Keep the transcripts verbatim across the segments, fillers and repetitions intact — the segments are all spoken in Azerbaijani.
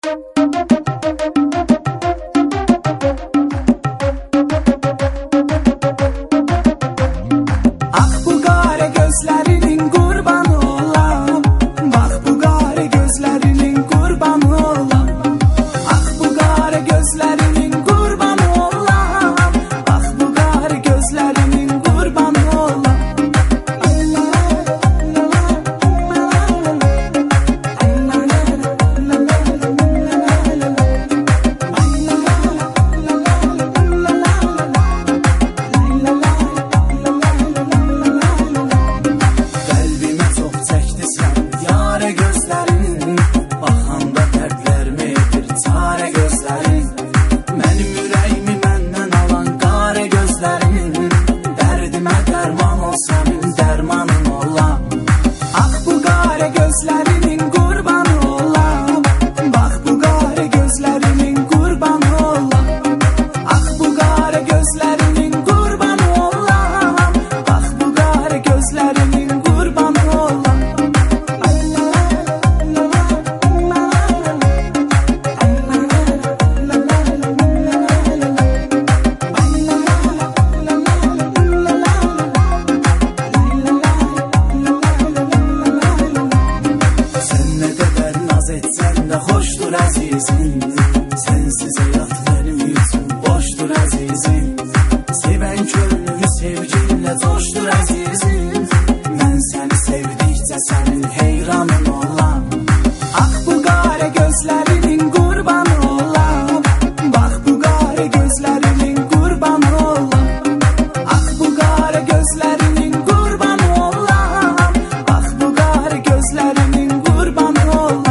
Hoşdur əzizim, sensiz həyat mənim üçün boşdur əzizim. Sevən könlümü sevginlə coşdur əzizim. Mən səni sevdikcə sənin heyranın olam. Ax bu qara gözlərinin qurbanı olam. Bax bu qara gözlərinin qurbanı olam. Ax bu qara gözlərinin qurbanı olam. Bax bu qara gözlərinin qurbanı olam.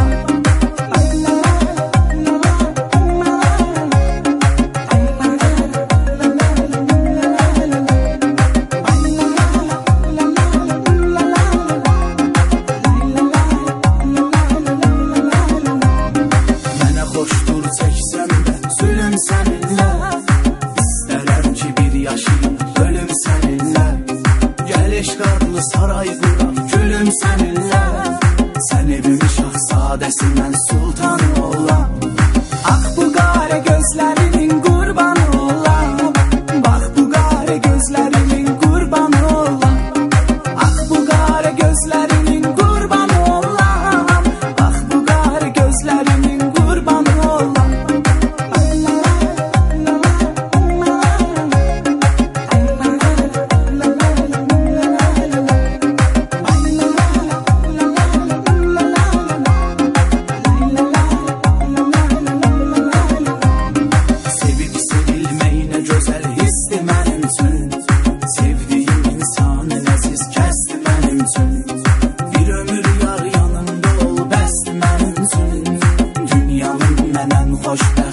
Çəksəm də zülüm səninlə, İstərəm ki bir yaşayım ölüm səninlə. Gəl eşqadlı saray quraq gülüm səninlə. Sən evimin şahzadəsi, mən sultanı olam. Ax bu qara gözlərinin qurbanı olam. Bax bu qara gözlərinin qurbanı olam. Ax bu qara gözlərinin qurbanı olam. Bax bu qara gözlərinin qurbanı olam. Bir ömür yar yanımda ol, bəsdir mənim üçün. Dünyanın mənən xoşbəxt